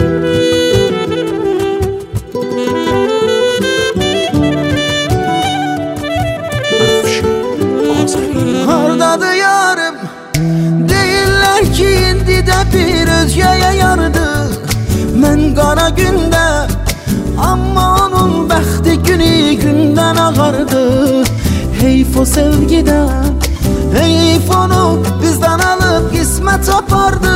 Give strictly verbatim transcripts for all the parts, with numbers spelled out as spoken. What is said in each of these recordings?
Hardadır yarım, deyirlər ki indi də bir özgəyə yardı. Mən qara gündə, amma onun bəxti günü gündən ağardı. Heyf o sevgidən, heyf onu bizdən alıb qismət apardı.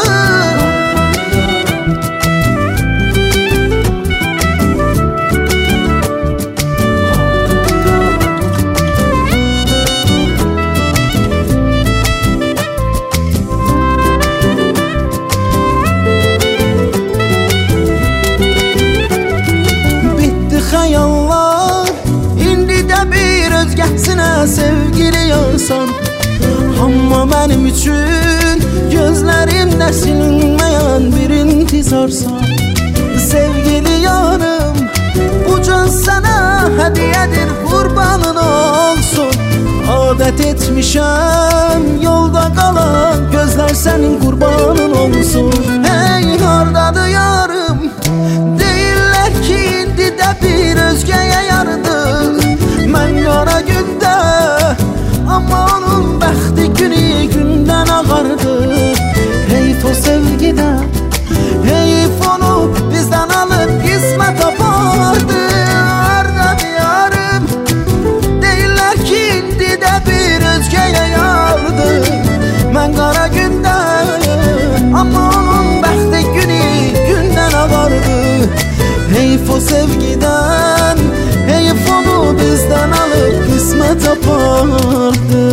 Xəyallar, indi də bir özgəsinə sevgili yarsan. Amma mənim üçün gözlərimdə silinməyən bir intizarsan. Sevgili yarım, bu can sənə hədiyyədir, qurbanın olsun. Adət etmişəm yolda qalan gözlər sənin qurbanın olsun. Hey, hardadır yarım, deyirlər ki indi də bir özgəyə yardı. Mən qara gündə, amma onun bəxti günü gündən ağardı. Heyf o sevgidən, heyf onu bizdən alıb qismət apardı. Hardadır yarım, deyirlər ki indi də bir özgəyə yardı. Mən qara gündə, amma onun bəxti günü gündən ağardı. Heyf o sevgiden, heyf onu bizden alıp kısmet apardı.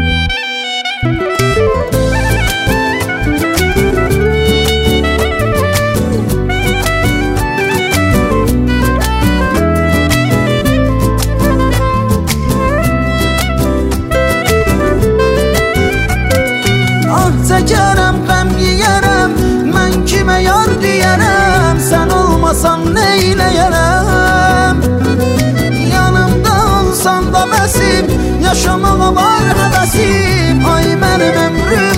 Ah çəkərəm, qəm yiyərəm, mən kimə yar deyərəm. Sən olmasan neyləyərəm? Yanımda olsan da bəsim, yaşamağa var həvəsim. Ay mənim ömrüm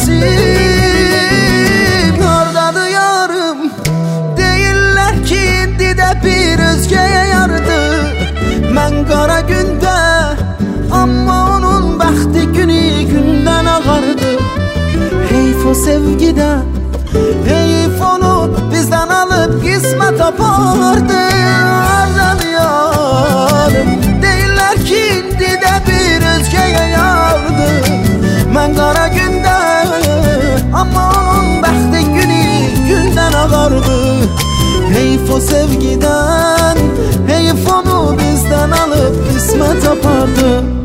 nəfəsim. Hardadır yarım, deyirlər ki indi də bir özgəyə yardı. Mən qara gündə, amma onun bəxti günü gündən ağardı. Heyf o sevgidən, heyf onu bizdən alıb qismət apardı. Hardadır yarım, deyirlər ki indi də bir özgəyə yardı. Mən qara gündə, amma onun bəxti günü gündən ağardı. Heyf o sevgidən, heyf onu bizdən alıb qismət apardı.